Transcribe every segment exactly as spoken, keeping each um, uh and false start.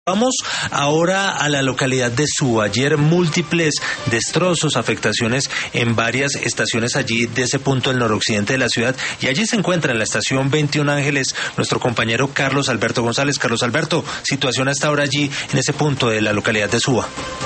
Vamos ahora a la localidad de Suba. Ayer múltiples destrozos, afectaciones en varias estaciones allí de ese punto del noroccidente de la ciudad, y allí se encuentra en la estación veintiún Ángeles nuestro compañero Carlos Alberto González. Carlos Alberto, situación hasta ahora allí en ese punto de la localidad de Suba.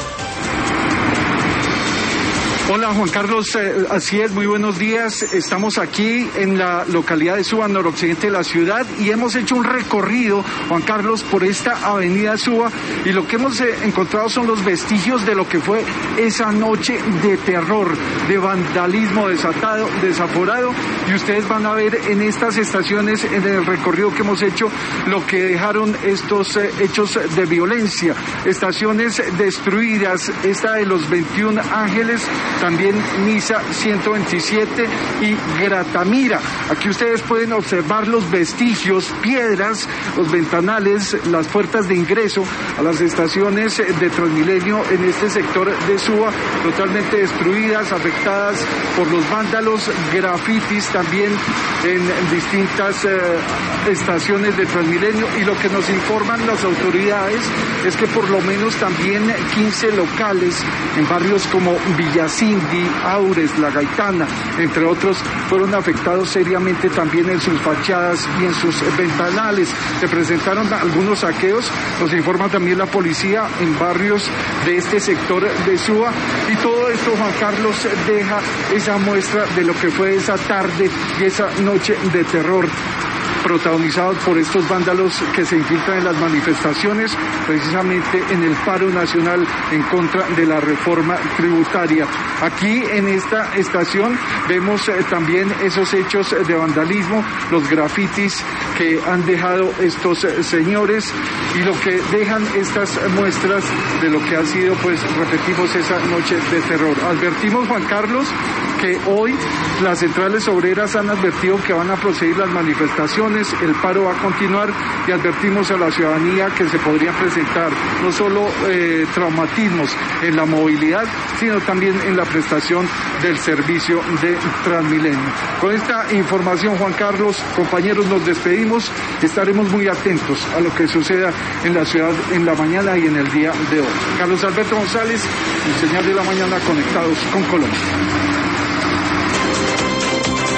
Hola Juan Carlos, eh, así es, muy buenos días. Estamos aquí en la localidad de Suba, noroccidente de la ciudad, y hemos hecho un recorrido, Juan Carlos, por esta avenida Suba, y lo que hemos eh, encontrado son los vestigios de lo que fue esa noche de terror, de vandalismo desatado, desaforado, y ustedes van a ver en estas estaciones, en el recorrido que hemos hecho, lo que dejaron estos eh, hechos de violencia. Estaciones destruidas, esta de los veintiún Ángeles, también Misa ciento veintisiete y Gratamira. Aquí ustedes pueden observar los vestigios, piedras, los ventanales, las puertas de ingreso a las estaciones de Transmilenio en este sector de Suba, totalmente destruidas, afectadas por los vándalos, grafitis también en distintas eh, estaciones de Transmilenio, y lo que nos informan las autoridades es que por lo menos también quince locales en barrios como Villacindy, Aures, La Gaitana, entre otros, fueron afectados seriamente también en sus fachadas y en sus ventanales. Se presentaron algunos saqueos, nos informa también la policía en barrios de este sector de Suba, y todo esto, Juan Carlos, deja esa muestra de lo que fue esa tarde y esa noche de terror, protagonizados por estos vándalos que se infiltran en las manifestaciones, precisamente en el paro nacional en contra de la reforma tributaria. Aquí en esta estación vemos eh, también esos hechos de vandalismo, los grafitis que han dejado estos eh, señores, y lo que dejan estas muestras de lo que ha sido, pues repetimos, esa noche de terror. Advertimos, Juan Carlos, que hoy las centrales obreras han advertido que van a proseguir las manifestaciones, el paro va a continuar, y advertimos a la ciudadanía que se podrían presentar no solo eh, traumatismos en la movilidad, sino también en la prestación del servicio de Transmilenio. Con esta información, Juan Carlos, compañeros, nos despedimos. Estaremos muy atentos a lo que suceda en la ciudad en la mañana y en el día de hoy. Carlos Alberto González, en Señal de la Mañana, conectados con Colombia.